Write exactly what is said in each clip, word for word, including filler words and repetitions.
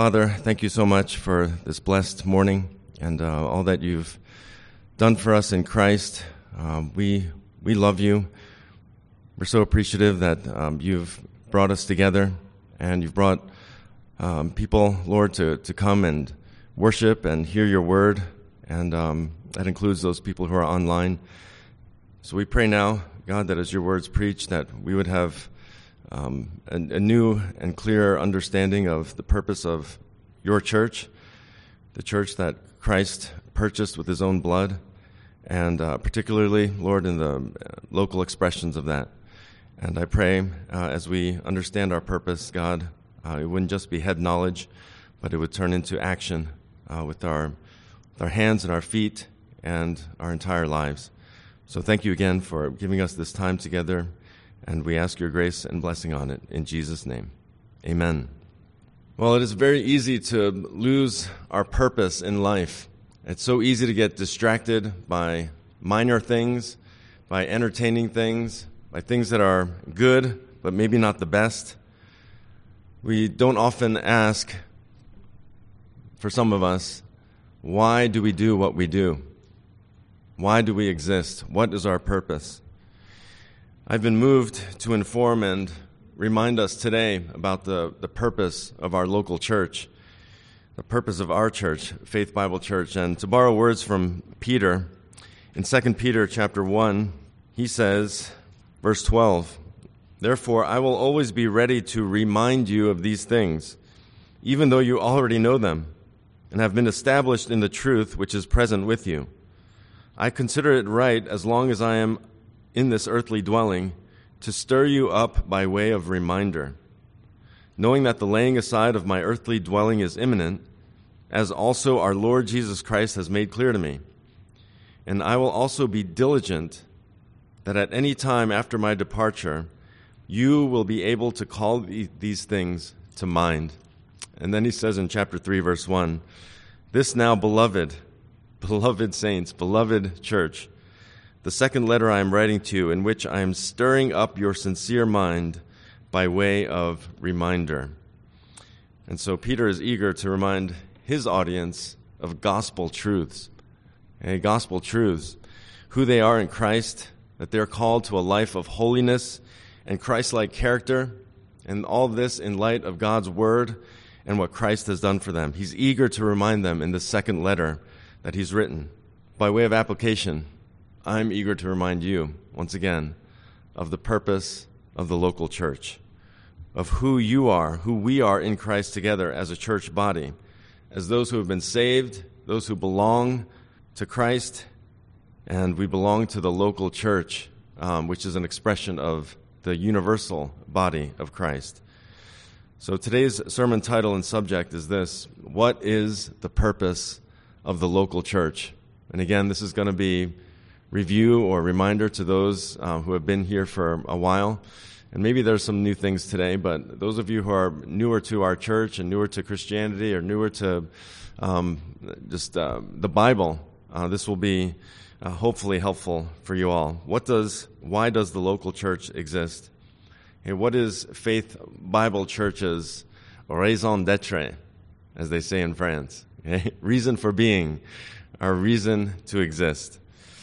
Father, thank you so much for this blessed morning and uh, all that you've done for us in Christ. Um, we we love you. We're so appreciative that um, you've brought us together and you've brought um, people, Lord, to, to come and worship and hear your word. And um, that includes those people who are online. So we pray now, God, that as your words preach, that we would have Um, a, a new and clear understanding of the purpose of your church, the church that Christ purchased with his own blood, and uh, particularly, Lord, in the local expressions of that. And I pray uh, as we understand our purpose, God, uh, it wouldn't just be head knowledge, but it would turn into action uh, with our, with our hands and our feet and our entire lives. So thank you again for giving us this time together. And we ask your grace and blessing on it in Jesus' name. Amen. Well, it is very easy to lose our purpose in life. It's so easy to get distracted by minor things, by entertaining things, by things that are good, but maybe not the best. We don't often ask, for some of us, why do we do what we do? Why do we exist? What is our purpose? I've been moved to inform and remind us today about the, the purpose of our local church, the purpose of our church, Faith Bible Church. And to borrow words from Peter, in Second Peter chapter one, he says, verse twelve, "Therefore I will always be ready to remind you of these things, even though you already know them, and have been established in the truth which is present with you. I consider it right, as long as I am in this earthly dwelling, to stir you up by way of reminder, knowing that the laying aside of my earthly dwelling is imminent, as also our Lord Jesus Christ has made clear to me. And I will also be diligent that at any time after my departure, you will be able to call these things to mind." And then he says in chapter three, verse one, "This now, beloved, beloved saints, beloved church, the second letter I am writing to you, in which I am stirring up your sincere mind by way of reminder." And so Peter is eager to remind his audience of gospel truths, okay, gospel truths, who they are in Christ, that they're called to a life of holiness and Christ-like character, and all this in light of God's word and what Christ has done for them. He's eager to remind them in the second letter that he's written. By way of application, I'm eager to remind you, once again, of the purpose of the local church, of who you are, who we are in Christ together as a church body, as those who have been saved, those who belong to Christ, and we belong to the local church, um, which is an expression of the universal body of Christ. So today's sermon title and subject is this: what is the purpose of the local church? And again, this is going to be review or reminder to those uh, who have been here for a while. And maybe there's some new things today, but those of you who are newer to our church and newer to Christianity or newer to um, just uh, the Bible, uh, this will be uh, hopefully helpful for you all. What does, why does the local church exist? Okay, what is Faith Bible Church's raison d'etre, as they say in France? Okay? Reason for being, our reason to exist.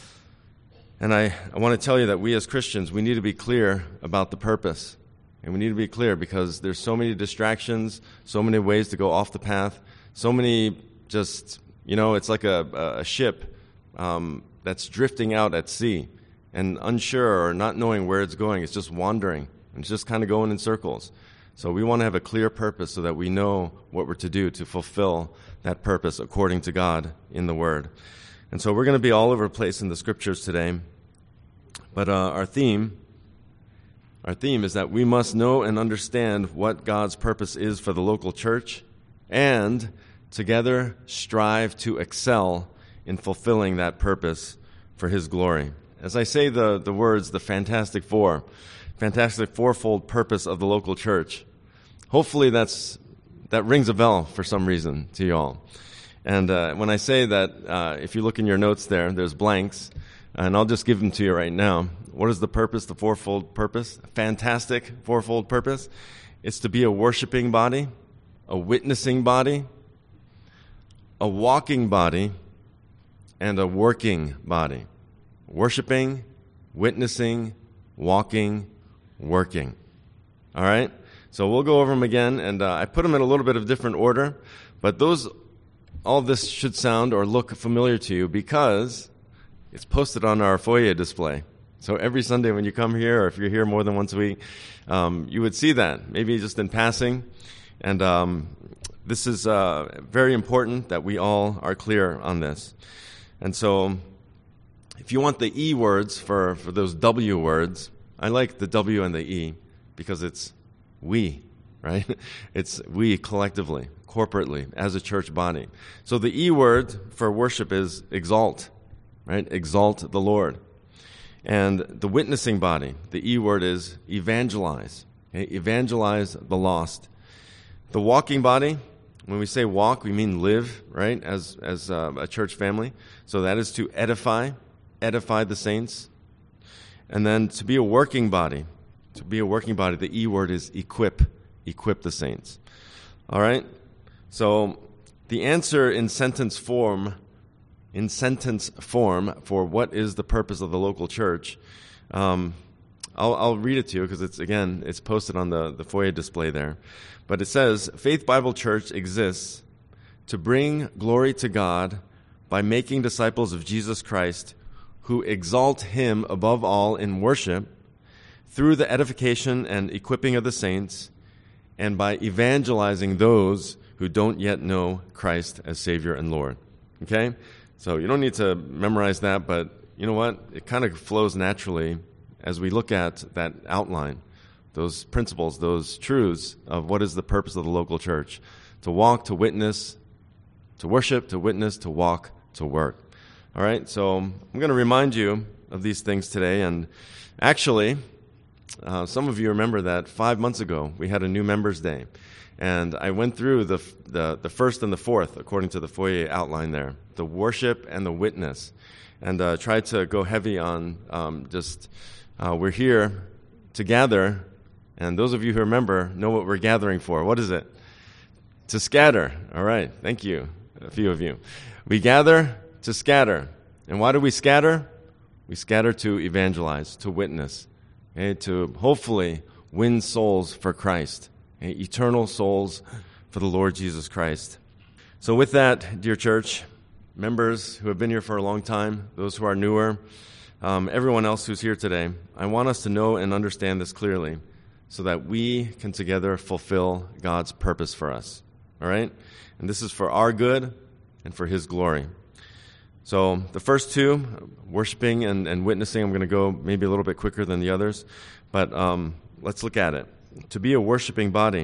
And I, I want to tell you that we as Christians, we need to be clear about the purpose. And we need to be clear because there's so many distractions, so many ways to go off the path, so many just, you know, it's like a, a ship um, that's drifting out at sea and unsure or not knowing where it's going. It's just wandering. It's just kind of going in circles. So we want to have a clear purpose so that we know what we're to do to fulfill that purpose according to God in the Word. And so we're going to be all over the place in the scriptures today. But uh, our theme, our theme is that we must know and understand what God's purpose is for the local church, and together strive to excel in fulfilling that purpose for His glory. As I say the, the words, the Fantastic Four, Fantastic Fourfold purpose of the local church, hopefully that's that rings a bell for some reason to you all. And uh, when I say that, uh, if you look in your notes there, there's blanks, and I'll just give them to you right now. What is the purpose, the fourfold purpose? Fantastic fourfold purpose. It's to be a worshiping body, a witnessing body, a walking body, and a working body. Worshiping, witnessing, walking, working. All right? So we'll go over them again, and uh, I put them in a little bit of different order, but those, all of this should sound or look familiar to you because it's posted on our foyer display. So every Sunday when you come here, or if you're here more than once a week, um, you would see that, maybe just in passing. And um, this is uh, very important that we all are clear on this. And so if you want the E words for, for those W words, I like the W and the E because it's we, right? It's we collectively, corporately, as a church body. So the E word for worship is exalt, right? Exalt the Lord. And the witnessing body, the E word is evangelize. Okay? Evangelize the lost. The walking body, when we say walk, we mean live, right, as as uh, a church family. So that is to edify, edify the saints. And then to be a working body, to be a working body, the E word is equip, equip the saints. All right? So the answer in sentence form, in sentence form for what is the purpose of the local church, um, I'll, I'll read it to you because it's, again, it's posted on the, the foyer display there. But it says, Faith Bible Church exists to bring glory to God by making disciples of Jesus Christ who exalt Him above all in worship through the edification and equipping of the saints and by evangelizing those who don't yet know Christ as Savior and Lord. Okay? So you don't need to memorize that, but you know what? It kind of flows naturally as we look at that outline, those principles, those truths of what is the purpose of the local church. To walk, to witness, to worship, to witness, to walk, to work. All right, so I'm going to remind you of these things today. And actually, uh, some of you remember that five months ago we had a new Members Day. And I went through the, the, the first and the fourth, according to the foyer outline there, the worship and the witness. And uh, tried to go heavy on um, just, uh, we're here to gather. And those of you who remember know what we're gathering for. What is it? To scatter. All right. Thank you. A few of you. We gather to scatter. And why do we scatter? We scatter to evangelize, to witness, okay, to hopefully win souls for Christ, okay, eternal souls for the Lord Jesus Christ. So with that, dear church, members who have been here for a long time, those who are newer, um, everyone else who's here today, I want us to know and understand this clearly, so that we can together fulfill God's purpose for us. All right? And this is for our good and for His glory. So the first two, worshiping and, and witnessing, I'm going to go maybe a little bit quicker than the others, but um, let's look at it. To be a worshiping body,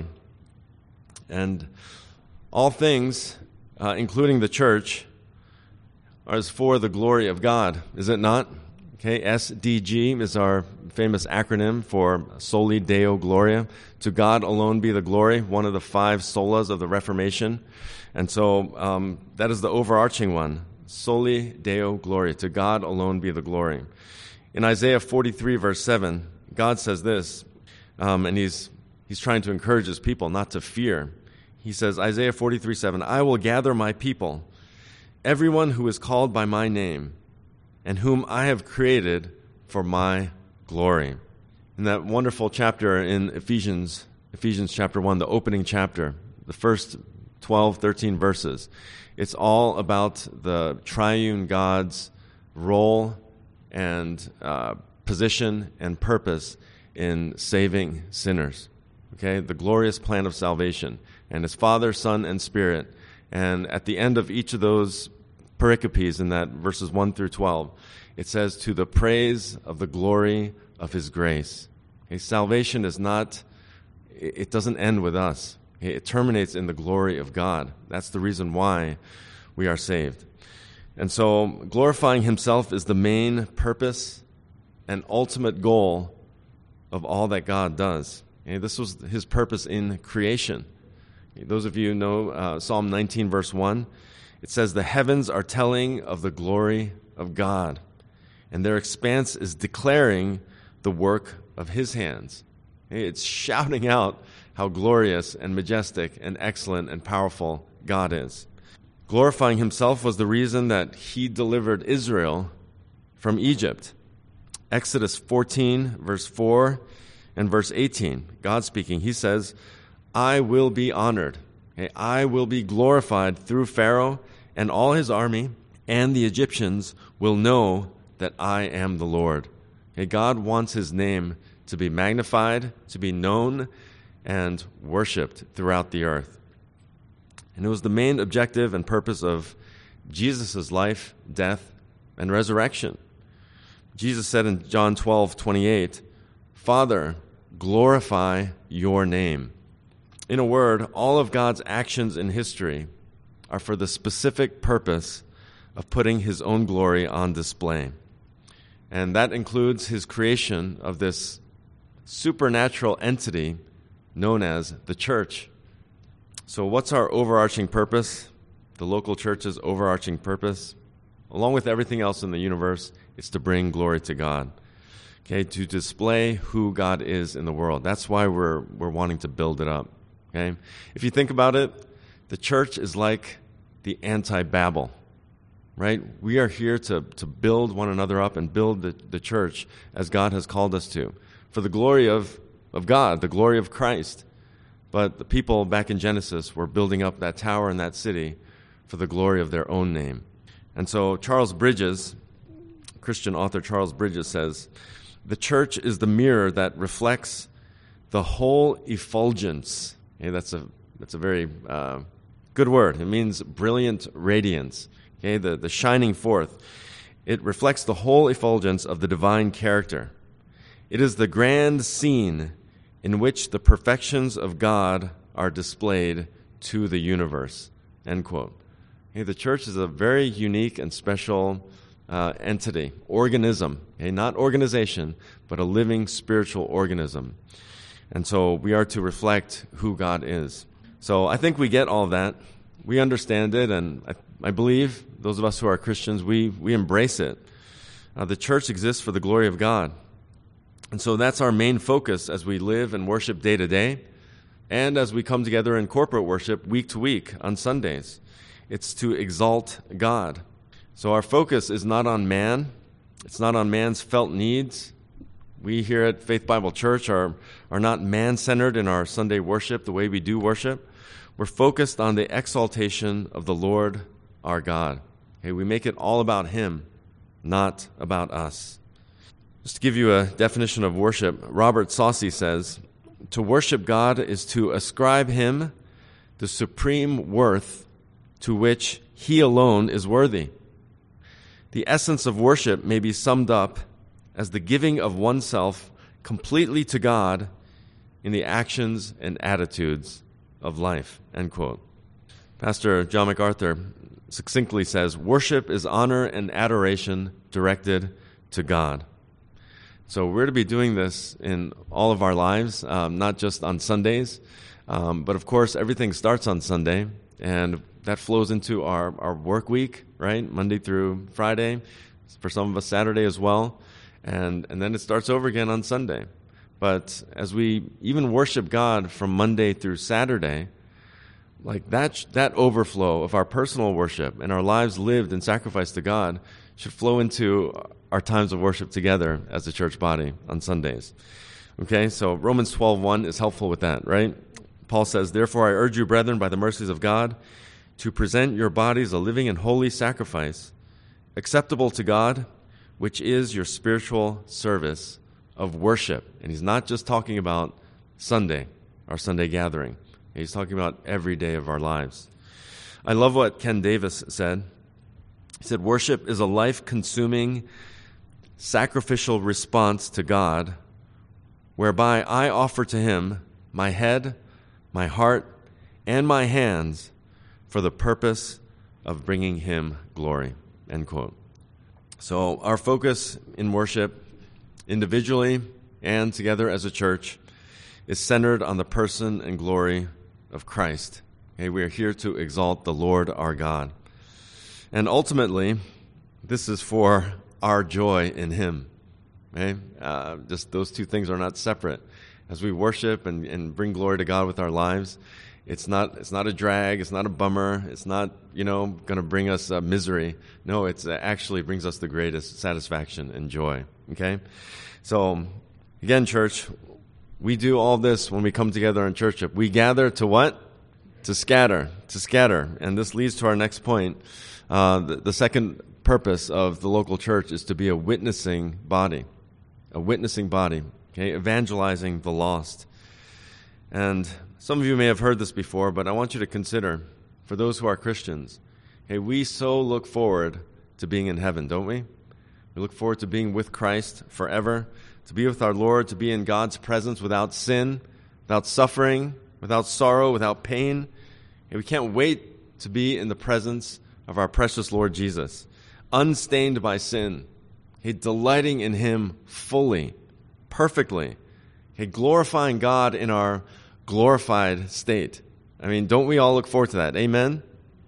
and all things, uh, including the church, are for the glory of God, is it not? Okay, S D G is our famous acronym for Soli Deo Gloria. To God alone be the glory, one of the five solas of the Reformation. And so um, that is the overarching one. Soli Deo Gloria. To God alone be the glory. In Isaiah forty-three, verse seven, God says this, um, and he's, he's trying to encourage His people not to fear. He says, Isaiah forty-three, seven, I will gather my people, everyone who is called by my name, and whom I have created for my glory. In that wonderful chapter in Ephesians, Ephesians chapter one, the opening chapter, the first twelve, thirteen verses, it's all about the triune God's role and uh, position and purpose in saving sinners. Okay, the glorious plan of salvation, and His Father, Son, and Spirit. And at the end of each of those pericopes in that verses one through twelve, it says, to the praise of the glory of His grace. Okay, salvation is not, it doesn't end with us. Okay, it terminates in the glory of God. That's the reason why we are saved. And so glorifying Himself is the main purpose and ultimate goal of all that God does. Okay, this was His purpose in creation. Okay, those of you who know uh, Psalm nineteen, verse one, it says, the heavens are telling of the glory of God, and their expanse is declaring the work of His hands. It's shouting out how glorious and majestic and excellent and powerful God is. Glorifying himself was the reason that he delivered Israel from Egypt. Exodus fourteen, verse four and verse eighteen, God speaking, he says, I will be honored. Okay, I will be glorified through Pharaoh and all his army, and the Egyptians will know that I am the Lord. Okay, God wants his name to be magnified, to be known, and worshipped throughout the earth. And it was the main objective and purpose of Jesus' life, death, and resurrection. Jesus said in John twelve twenty-eight, Father, glorify your name. In a word, all of God's actions in history are for the specific purpose of putting his own glory on display. And that includes his creation of this supernatural entity known as the church. So what's our overarching purpose? The local church's overarching purpose, along with everything else in the universe, is to bring glory to God. Okay, to display who God is in the world. That's why we're we're wanting to build it up. Okay? If you think about it, the church is like the anti-Babel. Right? We are here to, to build one another up and build the, the church as God has called us to, for the glory of, of God, the glory of Christ. But the people back in Genesis were building up that tower and that city for the glory of their own name. And so Charles Bridges, Christian author Charles Bridges says, the church is the mirror that reflects the whole effulgence. Okay, that's a that's a very uh, good word. It means brilliant radiance. Okay, the, the shining forth. It reflects the whole effulgence of the divine character. It is the grand scene in which the perfections of God are displayed to the universe. End quote. Okay, the church is a very unique and special uh, entity, organism. Okay, not organization, but a living spiritual organism. And so we are to reflect who God is. So I think we get all of that. We understand it, and I, I believe those of us who are Christians, we, we embrace it. Uh, the church exists for the glory of God. And so that's our main focus as we live and worship day to day, and as we come together in corporate worship week to week on Sundays. It's to exalt God. So our focus is not on man. It's not on man's felt needs. We here at Faith Bible Church are, are not man-centered in our Sunday worship, the way we do worship. We're focused on the exaltation of the Lord our God. Okay, we make it all about him, not about us. Just to give you a definition of worship, Robert Saucy says, to worship God is to ascribe him the supreme worth to which he alone is worthy. The essence of worship may be summed up as the giving of oneself completely to God in the actions and attitudes of life, end quote. Pastor John MacArthur succinctly says, worship is honor and adoration directed to God. So we're to be doing this in all of our lives, um, not just on Sundays. Um, but of course, everything starts on Sunday, and that flows into our, our work week, right? Monday through Friday, for some of us Saturday as well. And, and then it starts over again on Sunday. But as we even worship God from Monday through Saturday, like that, that overflow of our personal worship and our lives lived in sacrifice to God should flow into our times of worship together as a church body on Sundays. Okay, so Romans twelve one is helpful with that, right? Paul says, therefore I urge you, brethren, by the mercies of God, to present your bodies a living and holy sacrifice, acceptable to God, which is your spiritual service of worship. And he's not just talking about Sunday, our Sunday gathering. He's talking about every day of our lives. I love what Ken Davis said. He said, worship is a life-consuming, sacrificial response to God, whereby I offer to him my head, my heart, and my hands for the purpose of bringing him glory, end quote. So our focus in worship, individually and together as a church, is centered on the person and glory of Christ. Okay, we are here to exalt the Lord our God. And ultimately, this is for our joy in him. Okay? Uh, just those two things are not separate. as we worship and, and bring glory to God with our lives, it's not it's not a drag, it's not a bummer, it's not, you know, going to bring us uh, misery. No, it's uh, actually brings us the greatest satisfaction and joy. Okay? So, again, church, we do all this when we come together in church. We gather to what? To scatter, to scatter. And this leads to our next point. Uh, the, the second purpose of the local church is to be a witnessing body, a witnessing body, okay, evangelizing the lost. And some of you may have heard this before, but I want you to consider, for those who are Christians, hey, we so look forward to being in heaven, don't we? We look forward to being with Christ forever, to be with our Lord, to be in God's presence without sin, without suffering, without sorrow, without pain. And we can't wait to be in the presence of our precious Lord Jesus, unstained by sin, hey, delighting in Him fully, perfectly, hey, glorifying God in our glorified state. I mean, don't we all look forward to that? Amen?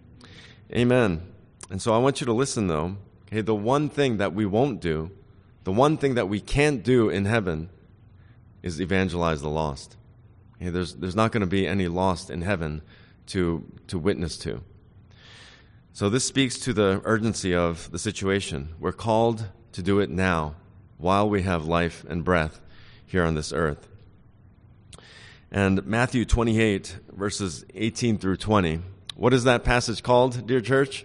Amen. And so I want you to listen, though. Okay, the one thing that we won't do, the one thing that we can't do in heaven is evangelize the lost. Okay, there's there's not going to be any lost in heaven to to witness to. So this speaks to the urgency of the situation. We're called to do it now, while we have life and breath here on this earth. And Matthew twenty-eight, verses eighteen through twenty. What is that passage called, dear church?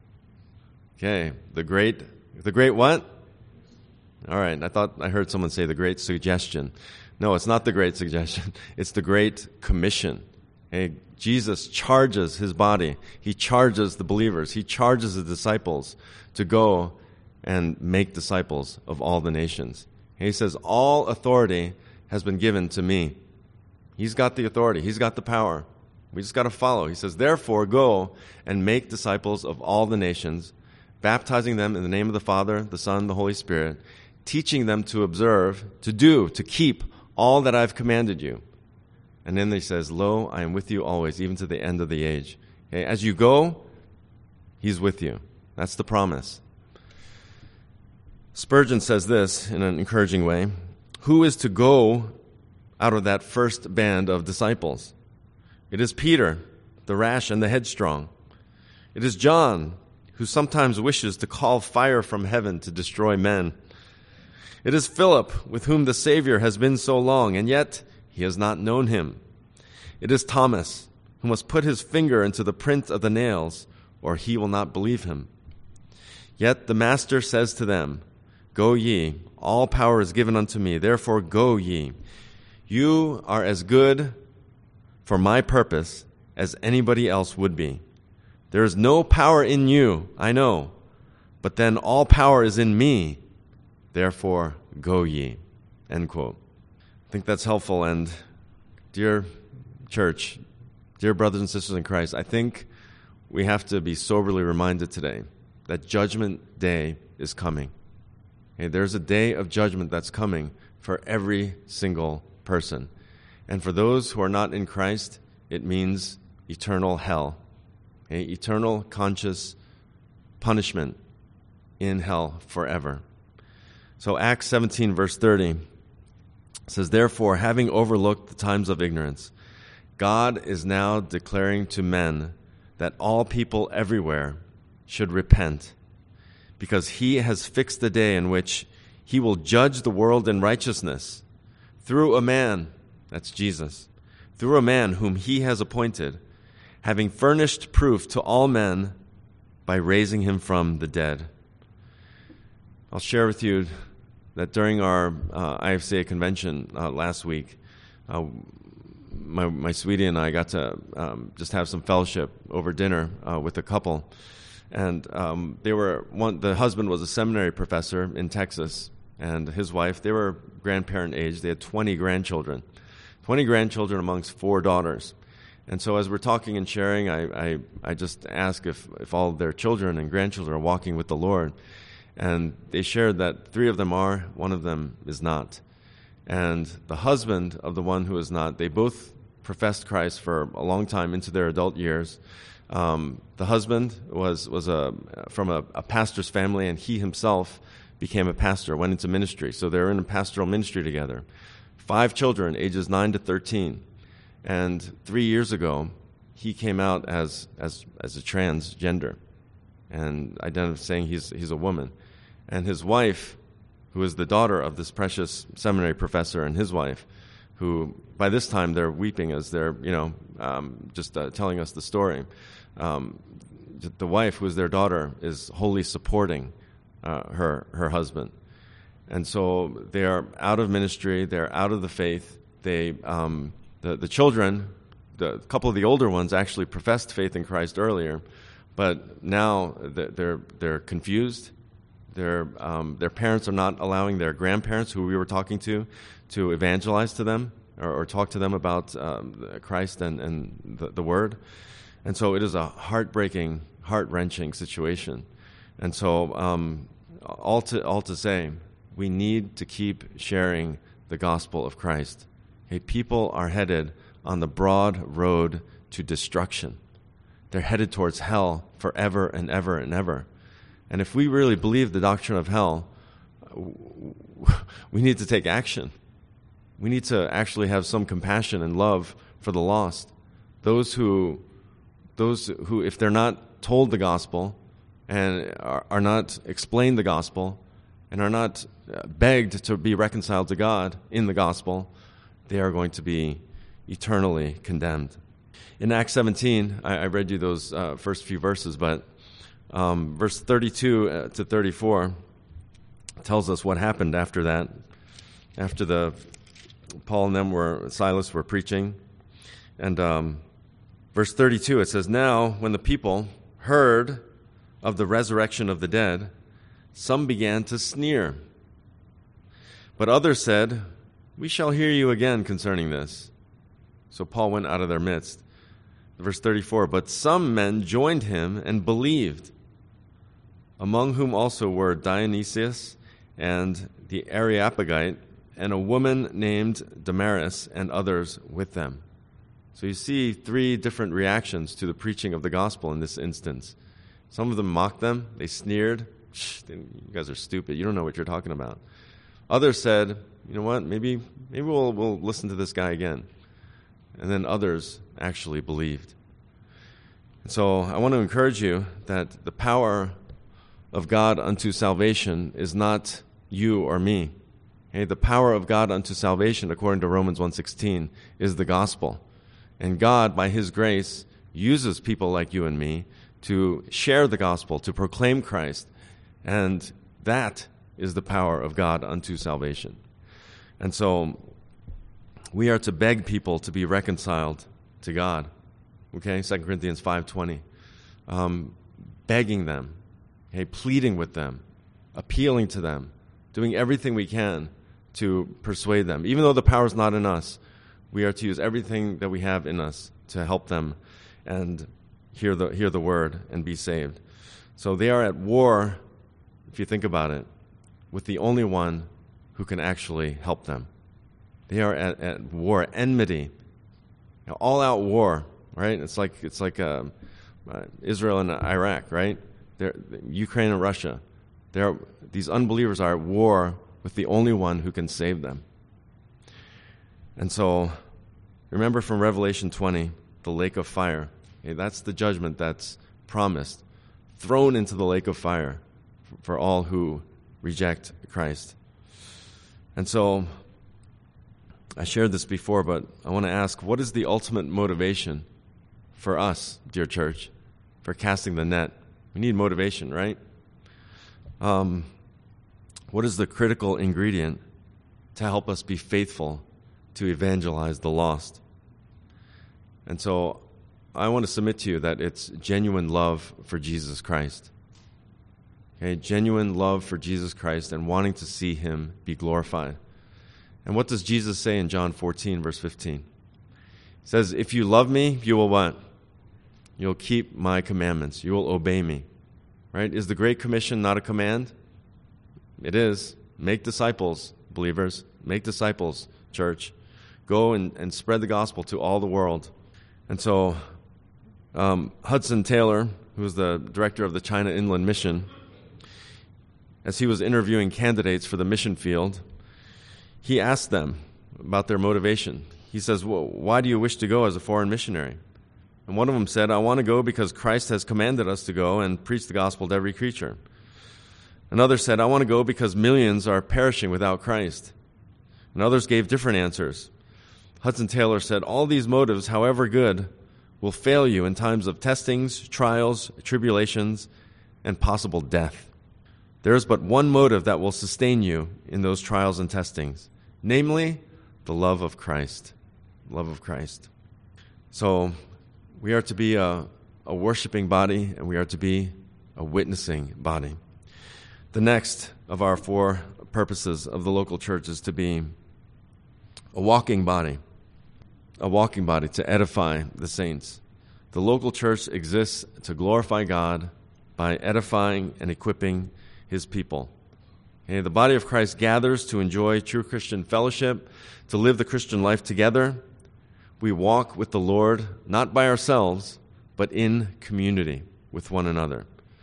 Okay, the great, the great what? All right, I thought I heard someone say the great suggestion. No, it's not the great suggestion. It's the great commission. Okay, Jesus charges His body. He charges the believers. He charges the disciples to go and make disciples of all the nations. And He says, all authority has been given to me. He's got the authority. He's got the power. We just got to follow. He says, therefore, go and make disciples of all the nations, baptizing them in the name of the Father, the Son, the Holy Spirit, teaching them to observe, to do, to keep all that I've commanded you. And then He says, lo, I am with you always, even to the end of the age. Okay, as you go, He's with you. That's the promise. Spurgeon says this in an encouraging way. Who is to go out of that first band of disciples? It is Peter, the rash and the headstrong. It is John, who sometimes wishes to call fire from heaven to destroy men. It is Philip, with whom the Savior has been so long, and yet he has not known Him. It is Thomas, who must put his finger into the print of the nails, or he will not believe Him. Yet the Master says to them, go ye, all power is given unto me, therefore go ye. You are as good for my purpose as anybody else would be. There is no power in you, I know, but then all power is in me. Therefore, go ye. End quote. I think that's helpful. And dear church, dear brothers and sisters in Christ, I think we have to be soberly reminded today that Judgment Day is coming. Okay, there's a day of judgment that's coming for every single person. And for those who are not in Christ, it means eternal hell. Okay, eternal conscious punishment in hell forever. So Acts seventeen, verse thirty says, therefore, having overlooked the times of ignorance, God is now declaring to men that all people everywhere should repent, because He has fixed the day in which He will judge the world in righteousness through a man, that's Jesus, through a man whom He has appointed, having furnished proof to all men by raising Him from the dead. I'll share with you that during our uh, I F C A convention uh, last week, uh, my, my sweetie and I got to um, just have some fellowship over dinner uh, with a couple. And um, they were one. The husband was a seminary professor in Texas, and his wife, they were grandparent age. They had twenty grandchildren, twenty grandchildren amongst four daughters. And so as we're talking and sharing, I, I, I just ask if, if all of their children and grandchildren are walking with the Lord. And they shared that three of them are, one of them is not. And the husband of the one who is not, they both professed Christ for a long time into their adult years. Um, the husband was was a from a, a pastor's family, and he himself became a pastor, went into ministry. So they're in a pastoral ministry together. five children, ages nine to thirteen. And three years ago, he came out as as as a transgender and identifying saying he's he's a woman. And his wife, who is the daughter of this precious seminary professor, and his wife, who by this time they're weeping as they're, you know, um, just uh, telling us the story. Um, the wife, who is their daughter, is wholly supporting uh, her her husband. And so they are out of ministry, they're out of the faith. They, um, the, the children, the, a couple of the older ones actually professed faith in Christ earlier, but now they're they're confused. Their um, their parents are not allowing their grandparents, who we were talking to, to evangelize to them or, or talk to them about um, Christ and, and the, the Word. And so it is a heartbreaking, heart-wrenching situation. And so um, all to all to say, we need to keep sharing the gospel of Christ. Okay, people are headed on the broad road to destruction. They're headed towards hell forever and ever and ever. And if we really believe the doctrine of hell, we need to take action. We need to actually have some compassion and love for the lost. Those who, those who, if they're not told the gospel and are, are not explained the gospel and are not begged to be reconciled to God in the gospel, they are going to be eternally condemned. In Acts seventeen, I, I read you those uh, first few verses, but um, verse thirty-two to thirty-four tells us what happened after that. After the Paul and them were Silas were preaching, and um, verse thirty-two, it says, "Now when the people heard of the resurrection of the dead, some began to sneer. But others said, 'We shall hear you again concerning this.' So Paul went out of their midst." Verse thirty-four, "But some men joined him and believed, among whom also were Dionysius and the Areopagite, and a woman named Damaris, and others with them." So you see three different reactions to the preaching of the gospel in this instance. Some of them mocked them. They sneered. "You guys are stupid. You don't know what you're talking about." Others said, "You know what? Maybe maybe we'll we'll listen to this guy again." And then others actually believed. And so I want to encourage you that the power of God unto salvation is not you or me. Okay? The power of God unto salvation, according to Romans one sixteen, is the gospel. And God, by His grace, uses people like you and me to share the gospel, to proclaim Christ. And that is the power of God unto salvation. And so we are to beg people to be reconciled to God. Okay, Second Corinthians five twenty. Um, begging them, okay, pleading with them, appealing to them, doing everything we can to persuade them. Even though the power is not in us, we are to use everything that we have in us to help them and hear the hear the word and be saved. So they are at war, if you think about it, with the only one who can actually help them. They are at, at war, enmity, you know, all-out war, right? It's like it's like uh, uh, Israel and Iraq, right? They're, Ukraine and Russia. They're, these unbelievers are at war with the only one who can save them. And so, remember from Revelation twenty, the lake of fire. Okay, that's the judgment that's promised, thrown into the lake of fire for all who reject Christ. And so, I shared this before, but I want to ask, what is the ultimate motivation for us, dear church, for casting the net? We need motivation, right? Um, what is the critical ingredient to help us be faithful to evangelize the lost? And so I want to submit to you that it's genuine love for Jesus Christ. Okay, genuine love for Jesus Christ and wanting to see Him be glorified. And what does Jesus say in John fourteen, verse fifteen? He says, "If you love me, you will what? You'll keep my commandments. You will obey me." Right? Is the Great Commission not a command? It is. Make disciples, believers. Make disciples, church. Go and, and spread the gospel to all the world. And so um, Hudson Taylor, who was the director of the China Inland Mission, as he was interviewing candidates for the mission field, he asked them, about their motivation. He says, well, why do you wish to go as a foreign missionary? And one of them said, I want to go because Christ has commanded us to go and preach the gospel to every creature. Another said, I want to go because millions are perishing without Christ. And others gave different answers. Hudson Taylor said, all these motives, however good, will fail you in times of testings, trials, tribulations, and possible death. There is but one motive that will sustain you in those trials and testings, namely, the love of Christ. Love of Christ. So we are to be a, a worshiping body, and we are to be a witnessing body. The next of our four purposes of the local church is to be a walking body. A walking body to edify the saints. The local church exists to glorify God by edifying and equipping His people. Okay, the body of Christ gathers to enjoy true Christian fellowship, to live the Christian life together. We walk with the Lord, not by ourselves, but in community with one another.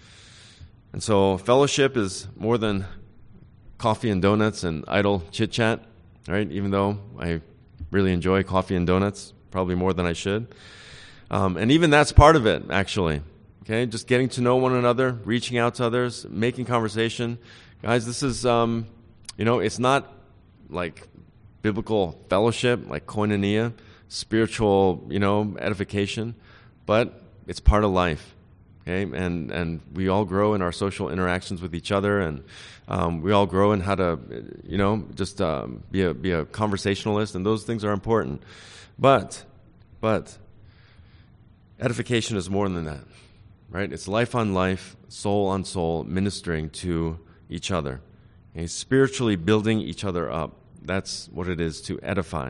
And so fellowship is more than coffee and donuts and idle chit-chat, right? Even though I really enjoy coffee and donuts, probably more than I should. Um, and even that's part of it, actually. Okay, just getting to know one another, reaching out to others, making conversation. Guys, this is, um, you know, it's not like biblical fellowship, like koinonia, spiritual, you know, edification, but it's part of life. Okay, and and we all grow in our social interactions with each other, and um, we all grow in how to, you know, just um, be a be a conversationalist, and those things are important. But, but, edification is more than that, right? It's life on life, soul on soul, ministering to each other, okay? Spiritually building each other up. That's what it is to edify.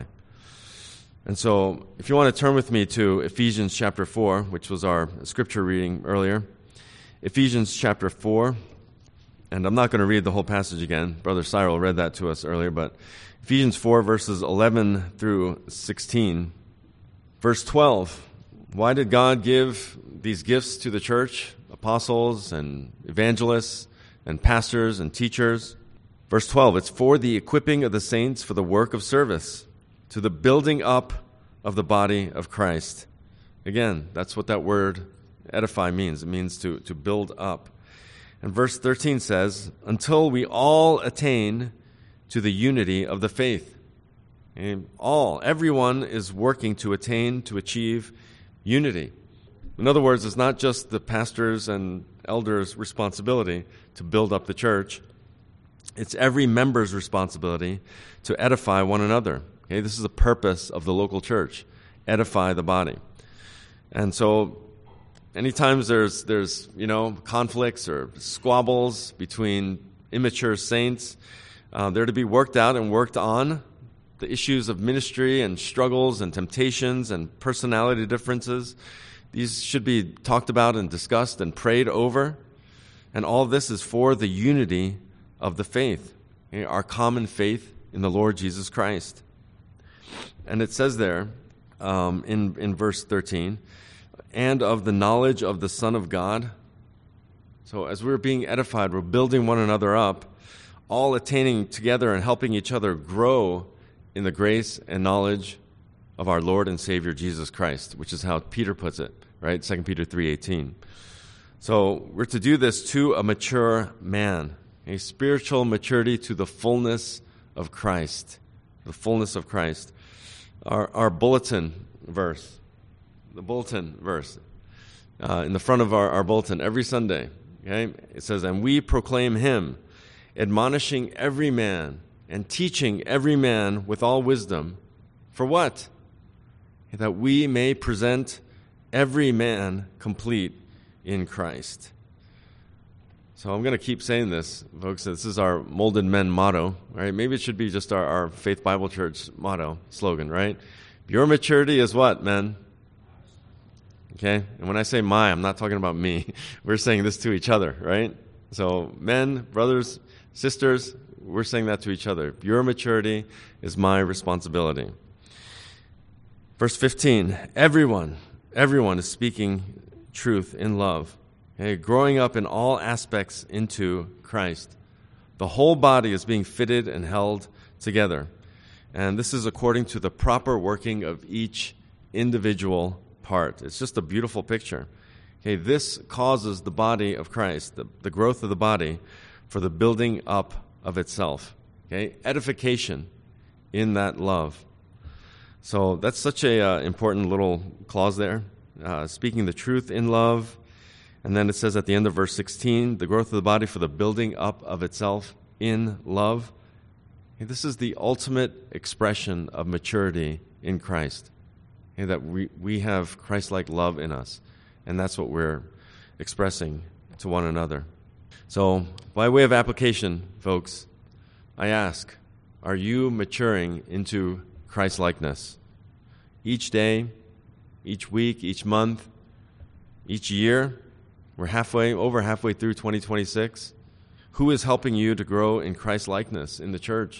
And so, if you want to turn with me to Ephesians chapter four, which was our scripture reading earlier. Ephesians chapter four, and I'm not going to read the whole passage again. Brother Cyril read that to us earlier, but Ephesians four, verses eleven through sixteen. Verse twelve, why did God give these gifts to the church? Apostles and evangelists and pastors and teachers. Verse twelve, it's for the equipping of the saints for the work of service, to the building up of the body of Christ. Again, that's what that word edify means. It means to, to build up. And verse thirteen says, until we all attain to the unity of the faith. And all, everyone is working to attain, to achieve unity. In other words, it's not just the pastors and elders' responsibility to build up the church. It's every member's responsibility to edify one another. Okay, this is the purpose of the local church, edify the body. And so, anytime there's, there's you know, conflicts or squabbles between immature saints, uh, they're to be worked out and worked on. The issues of ministry and struggles and temptations and personality differences, these should be talked about and discussed and prayed over. And all this is for the unity of the faith, okay, our common faith in the Lord Jesus Christ. And it says there um, in, in verse thirteen, and of the knowledge of the Son of God. So as we're being edified, we're building one another up, all attaining together and helping each other grow in the grace and knowledge of our Lord and Savior Jesus Christ, which is how Peter puts it, right? Second Peter three eighteen. So we're to do this to a mature man, a spiritual maturity to the fullness of Christ, the fullness of Christ. Our, our bulletin verse, the bulletin verse, uh, in the front of our, our bulletin every Sunday, okay? It says, and we proclaim him, admonishing every man and teaching every man with all wisdom. For what? That we may present every man complete in Christ. So I'm going to keep saying this, folks. This is our Molded Men motto, right? Maybe it should be just our, our Faith Bible Church motto, slogan, right? Your maturity is what, men? Okay? And when I say my, I'm not talking about me. We're saying this to each other, right? So men, brothers, sisters, we're saying that to each other. Your maturity is my responsibility. Verse fifteen, everyone, everyone is speaking truth in love. Okay, growing up in all aspects into Christ. The whole body is being fitted and held together. And this is according to the proper working of each individual part. It's just a beautiful picture. Okay, this causes the body of Christ, the, the growth of the body, for the building up of itself. Okay, edification in that love. So that's such a uh, important little clause there. Uh, speaking the truth in love. And then it says at the end of verse sixteen, the growth of the body for the building up of itself in love. Okay, this is the ultimate expression of maturity in Christ. Okay, that we, we have Christ-like love in us. And that's what we're expressing to one another. So, by way of application, folks, I ask, are you maturing into Christ-likeness? Each day, each week, each month, each year, we're halfway, over halfway through twenty twenty-six. Who is helping you to grow in Christ-likeness in the church?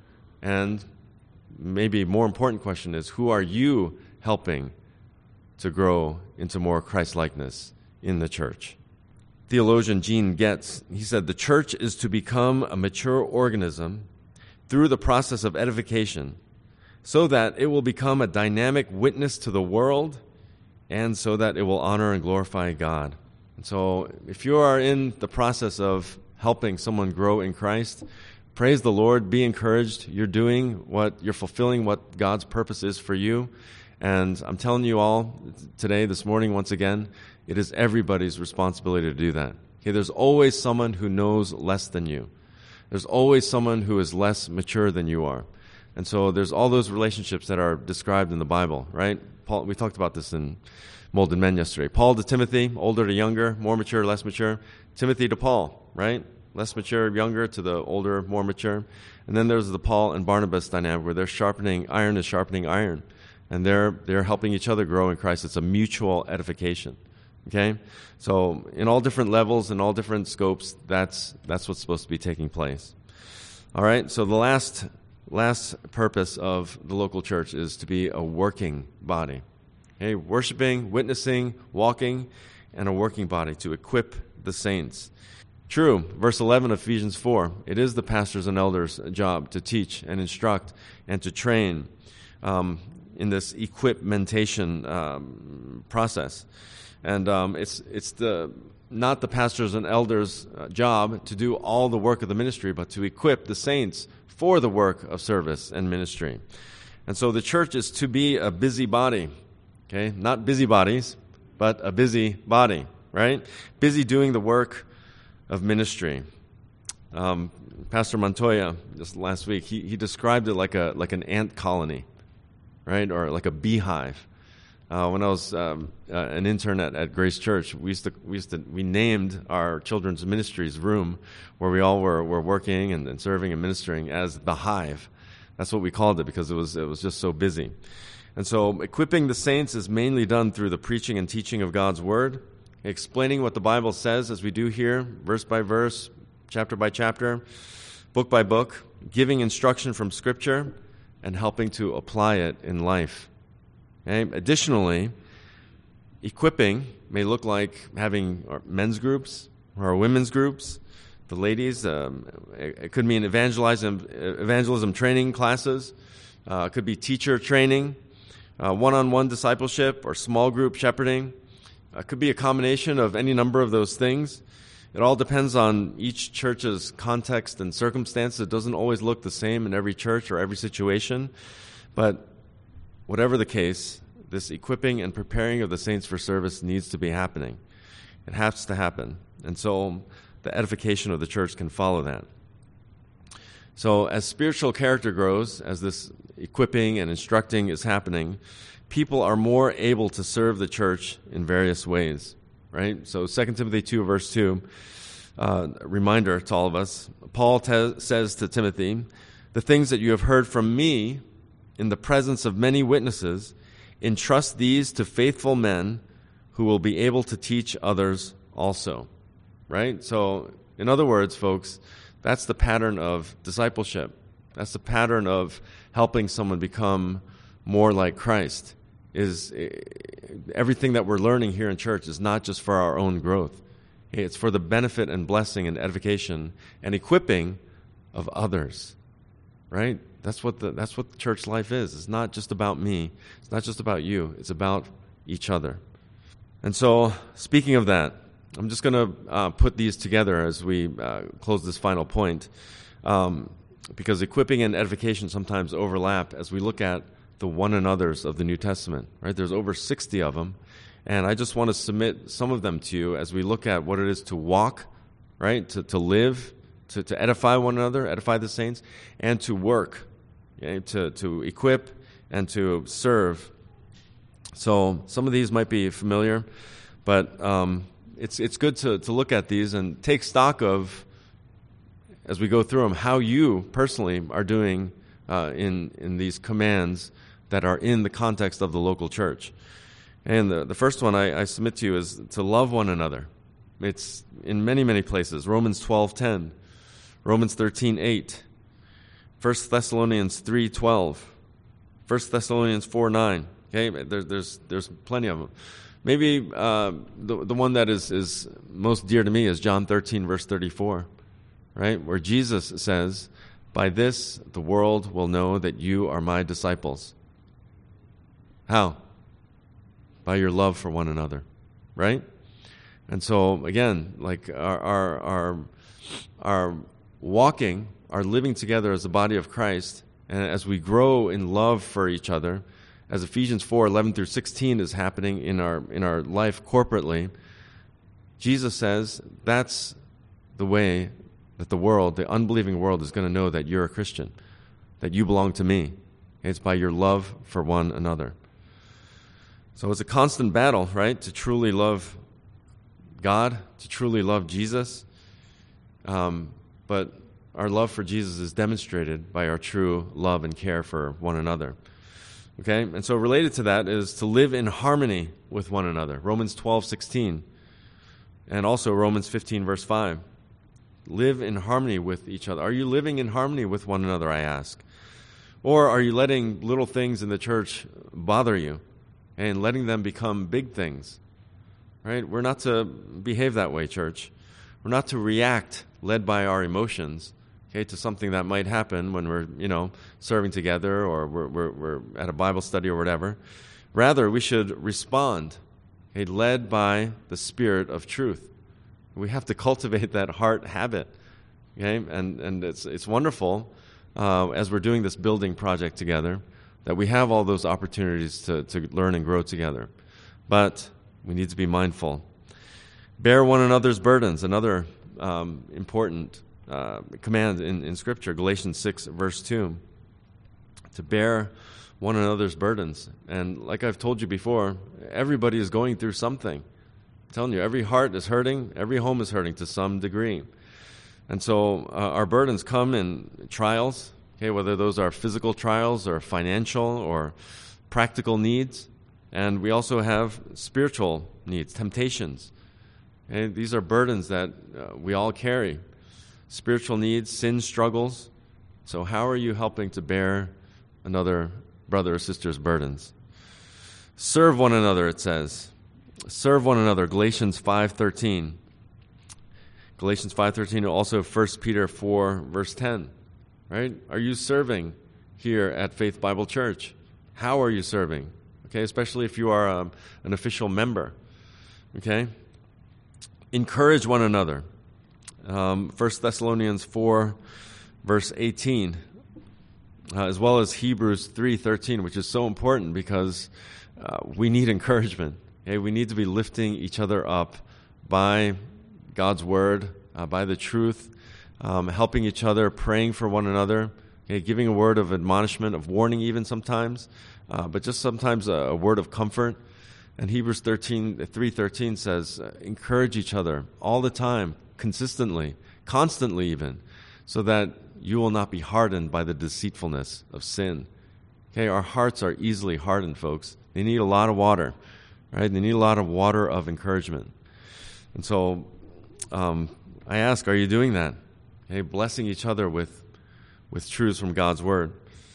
And maybe a more important question is, who are you helping to grow into more Christ-likeness in the church? Theologian Gene Getz, he said, the church is to become a mature organism through the process of edification so that it will become a dynamic witness to the world and so that it will honor and glorify God. And so if you are in the process of helping someone grow in Christ, praise the Lord, be encouraged. You're doing what, you're fulfilling what God's purpose is for you. And I'm telling you all today, this morning, once again, it is everybody's responsibility to do that. Okay, there's always someone who knows less than you. There's always someone who is less mature than you are. And so there's all those relationships that are described in the Bible, right? Paul, we talked about this in Molded Men yesterday. Paul to Timothy, older to younger, more mature, less mature. Timothy to Paul, right? Less mature, younger to the older, more mature. And then there's the Paul and Barnabas dynamic where they're sharpening, iron is sharpening iron. And they're they're helping each other grow in Christ. It's a mutual edification. Okay? So in all different levels, in all different scopes, that's that's what's supposed to be taking place. All right, so the last last purpose of the local church is to be a working body. Okay, worshiping, witnessing, walking, and a working body to equip the saints. True, verse eleven of Ephesians four, it is the pastors and elders' job to teach and instruct and to train um, in this equipmentation um, process. And um, it's it's the not the pastors and elders' uh, job to do all the work of the ministry, but to equip the saints for the work of service and ministry. And so the church is to be a busy body, okay? Not busybodies, but a busy body, right? Busy doing the work of ministry. Um, Pastor Montoya, just last week, he, he described it like a like an ant colony, right, or like a beehive. Uh, when I was um, uh, an intern at, at Grace Church, we used to we used to we named our children's ministries room where we all were, were working and, and serving and ministering as the hive. That's what we called it because it was it was just so busy. And so equipping the saints is mainly done through the preaching and teaching of God's word, explaining what the Bible says as we do here, verse by verse, chapter by chapter, book by book, giving instruction from Scripture, and helping to apply it in life. Okay? Additionally, equipping may look like having men's groups or women's groups. The ladies, um, it could mean evangelism, evangelism training classes. Uh, it could be teacher training, uh, one-on-one discipleship, or small group shepherding. It uh, could be a combination of any number of those things. It all depends on each church's context and circumstances. It doesn't always look the same in every church or every situation. But whatever the case, this equipping and preparing of the saints for service needs to be happening. It has to happen. And so the edification of the church can follow that. So as spiritual character grows, as this equipping and instructing is happening, people are more able to serve the church in various ways. Right? So Second Timothy two, verse two, uh, a reminder to all of us. Paul te- says to Timothy, the things that you have heard from me in the presence of many witnesses, entrust these to faithful men who will be able to teach others also. Right? So, in other words, folks, that's the pattern of discipleship. That's the pattern of helping someone become more like Christ. Is everything that we're learning here in church is not just for our own growth. It's for the benefit and blessing and edification and equipping of others. right? That's what the that's what church life is. It's not just about me. It's not just about you. It's about each other. And so, speaking of that, I'm just going to uh, put these together as we uh, close this final point, um, because equipping and edification sometimes overlap as we look at the one another's of the New Testament. Right? There's over sixty of them, and I just want to submit some of them to you as we look at what it is to walk, right? To to live, to to edify one another, edify the saints, and to work. Okay, to, to equip and to serve. So some of these might be familiar, but um, it's it's good to, to look at these and take stock of, as we go through them, how you personally are doing uh, in, in these commands that are in the context of the local church. And the, the first one I, I submit to you is to love one another. It's in many, many places. Romans twelve ten, Romans thirteen eight, First Thessalonians three twelve, First Thessalonians four nine. Okay, there, there's there's plenty of them. Maybe uh, the the one that is, is most dear to me is John thirteen verse thirty-four, right, where Jesus says, "By this the world will know that you are my disciples." How? By your love for one another, right? And so again, like our our our, our walking. Are living together as the body of Christ, and as we grow in love for each other, as Ephesians four eleven through sixteen is happening in our in our life corporately, Jesus says that's the way that the world, the unbelieving world, is going to know that you're a Christian, that you belong to me. It's by your love for one another. So it's a constant battle, right, to truly love God, to truly love Jesus, um, but our love for Jesus is demonstrated by our true love and care for one another. Okay? And so related to that is to live in harmony with one another. Romans twelve sixteen. And also Romans fifteen verse five. Live in harmony with each other. Are you living in harmony with one another, I ask? Or are you letting little things in the church bother you and letting them become big things? Right? We're not to behave that way, church. We're not to react led by our emotions, okay, to something that might happen when we're, you know, serving together or we're, we're, we're at a Bible study or whatever. Rather, we should respond, okay, led by the Spirit of truth. We have to cultivate that heart habit, okay, and and it's it's wonderful uh, as we're doing this building project together that we have all those opportunities to to learn and grow together. But we need to be mindful. Bear one another's burdens. Another um, important Uh, command in, in Scripture, Galatians six, verse two, to bear one another's burdens. And like I've told you before, everybody is going through something. I'm telling you, every heart is hurting, every home is hurting to some degree. And so uh, our burdens come in trials, okay, whether those are physical trials or financial or practical needs. And we also have spiritual needs, temptations. Okay? These are burdens that uh, we all carry. Spiritual needs, sin struggles. So how are you helping to bear another brother or sister's burdens? Serve one another, it says. Serve one another, Galatians five thirteen. Galatians five thirteen, also First Peter four, verse ten. Right? Are you serving here at Faith Bible Church? How are you serving? Okay, especially if you are um, an official member. Okay? Encourage one another. Um, First Thessalonians four, verse eighteen, uh, as well as Hebrews three thirteen, which is so important because uh, we need encouragement. Okay? We need to be lifting each other up by God's word, uh, by the truth, um, helping each other, praying for one another, okay? Giving a word of admonishment, of warning even sometimes, uh, but just sometimes a, a word of comfort. And Hebrews thirteen three thirteen says, uh, encourage each other all the time, consistently, constantly even, so that you will not be hardened by the deceitfulness of sin. Okay, our hearts are easily hardened, folks. They need a lot of water, right? They need a lot of water of encouragement. And so um, I ask, are you doing that? Okay, blessing each other with, with truths from God's Word.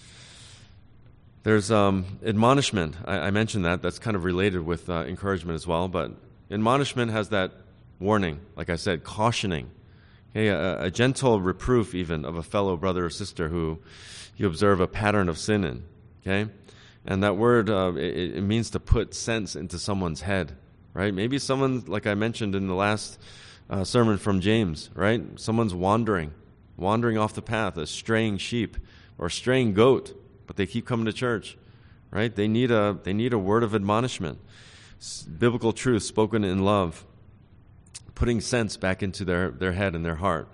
There's um, admonishment. I, I mentioned that. That's kind of related with uh, encouragement as well. But admonishment has that warning, like I said, cautioning. Okay, a, a gentle reproof even of a fellow brother or sister who you observe a pattern of sin in. Okay, and that word uh, it, it means to put sense into someone's head, right? Maybe someone, like I mentioned in the last uh, sermon from James, right? Someone's wandering, wandering off the path, a straying sheep or a straying goat, but they keep coming to church, right? They need a they need a word of admonishment, biblical truth spoken in love, putting sense back into their, their head and their heart.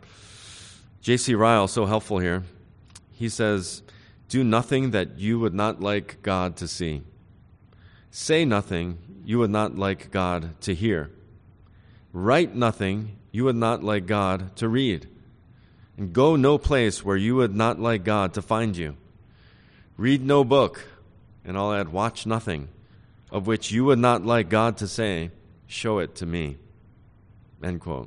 J C Ryle, so helpful here. He says, do nothing that you would not like God to see. Say nothing you would not like God to hear. Write nothing you would not like God to read. And go no place where you would not like God to find you. Read no book, and I'll add, watch nothing, of which you would not like God to say, show it to me. End quote.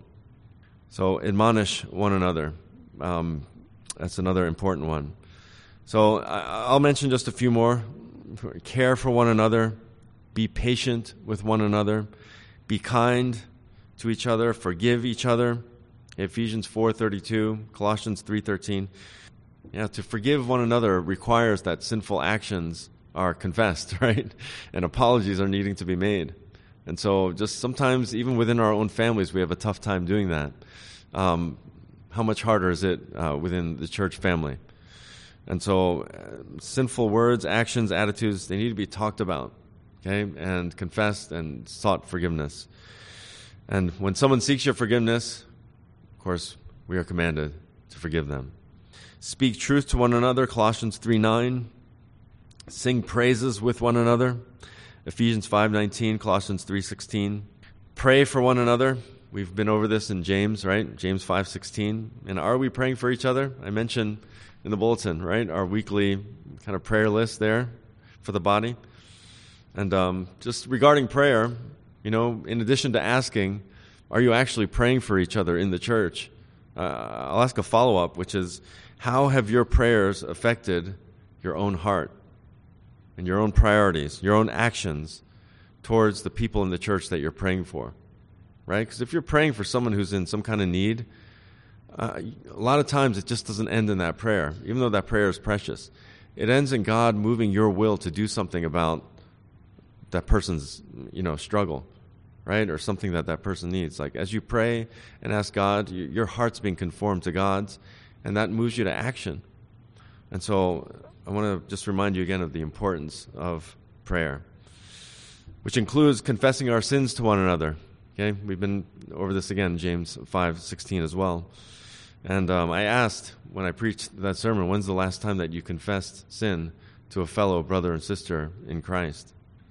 So admonish one another. Um, that's another important one. So I, I'll mention just a few more. Care for one another. Be patient with one another. Be kind to each other. Forgive each other. Ephesians four thirty-two, Colossians three thirteen. Yeah, to forgive one another requires that sinful actions are confessed, right? And apologies are needing to be made. And so just sometimes, even within our own families, we have a tough time doing that. Um, how much harder is it uh, within the church family? And so uh, sinful words, actions, attitudes, they need to be talked about, okay, and confessed and sought forgiveness. And when someone seeks your forgiveness, of course, we are commanded to forgive them. Speak truth to one another, Colossians three nine. Sing praises with one another, Ephesians five nineteen, Colossians three sixteen. Pray for one another. We've been over this in James, right? James five sixteen. And are we praying for each other? I mentioned in the bulletin, right? Our weekly kind of prayer list there for the body. And um, just regarding prayer, you know, in addition to asking, are you actually praying for each other in the church? Uh, I'll ask a follow-up, which is, how have your prayers affected your own heart and your own priorities, your own actions towards the people in the church that you're praying for, right? Because if you're praying for someone who's in some kind of need, uh, a lot of times it just doesn't end in that prayer, even though that prayer is precious. It ends in God moving your will to do something about that person's, you know, struggle, right? Or something that that person needs. Like as you pray and ask God, your heart's being conformed to God's, and that moves you to action. And so I want to just remind you again of the importance of prayer, which includes confessing our sins to one another. Okay, we've been over this again, James five sixteen as well. And um, I asked when I preached that sermon, when's the last time that you confessed sin to a fellow brother and sister in Christ?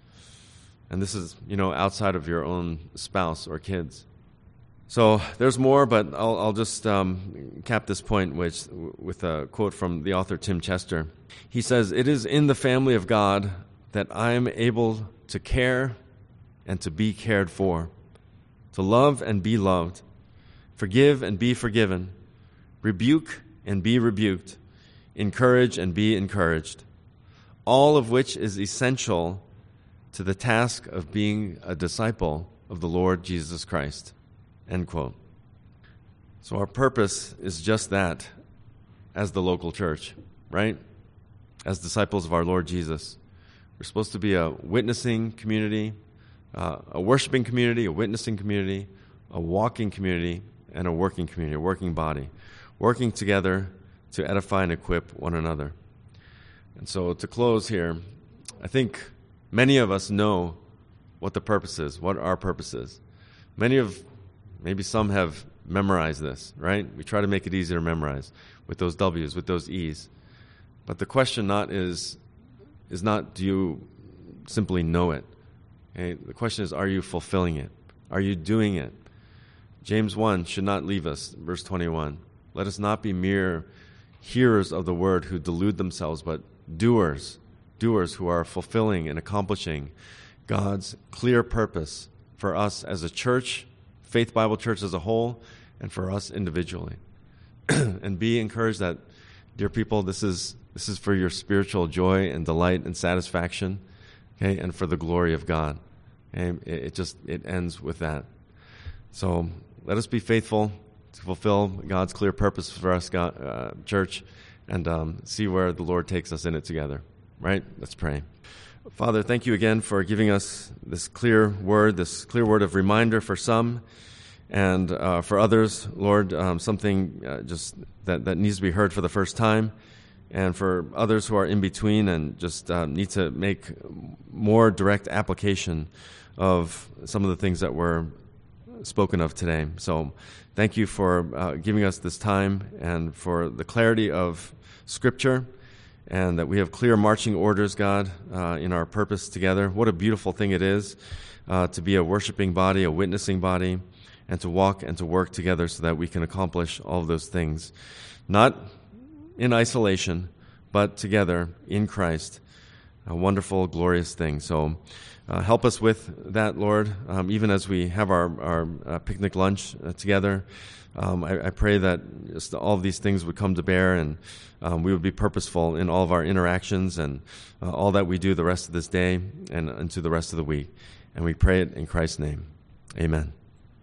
And this is, you know, outside of your own spouse or kids. So there's more, but I'll, I'll just um, cap this point with, with a quote from the author Tim Chester. He says, "It is in the family of God that I am able to care and to be cared for, to love and be loved, forgive and be forgiven, rebuke and be rebuked, encourage and be encouraged, all of which is essential to the task of being a disciple of the Lord Jesus Christ." End quote. So our purpose is just that as the local church, right? As disciples of our Lord Jesus. We're supposed to be a witnessing community, uh, a worshiping community, a witnessing community, a walking community, and a working community, a working body, working together to edify and equip one another. And so to close here, I think many of us know what the purpose is, what our purpose is. Many of Maybe some have memorized this, right? We try to make it easier to memorize with those W's, with those E's. But the question not is, is not do you simply know it? Okay? The question is, are you fulfilling it? Are you doing it? James one should not leave us, verse twenty-one. Let us not be mere hearers of the word who delude themselves, but doers, doers who are fulfilling and accomplishing God's clear purpose for us as a church, Faith Bible Church as a whole, and for us individually. And be encouraged that, dear people, this is this is for your spiritual joy and delight and satisfaction, okay, and for the glory of God. Okay? It, it just it ends with that. So let us be faithful to fulfill God's clear purpose for us, God, uh, church, and um, see where the Lord takes us in it together. Right? Let's pray. Father, thank you again for giving us this clear word, this clear word of reminder for some, and uh, for others, Lord, um, something uh, just that, that needs to be heard for the first time, and for others who are in between and just uh, need to make more direct application of some of the things that were spoken of today. So thank you for uh, giving us this time and for the clarity of Scripture, and that we have clear marching orders, God, uh, in our purpose together. What a beautiful thing it is uh, to be a worshiping body, a witnessing body, and to walk and to work together so that we can accomplish all of those things. Not in isolation, but together in Christ. A wonderful, glorious thing. So uh, help us with that, Lord, um, even as we have our, our uh, picnic lunch uh, together. Um, I, I pray that just all of these things would come to bear, and um, we would be purposeful in all of our interactions and uh, all that we do the rest of this day and into the rest of the week. And we pray it in Christ's name. Amen.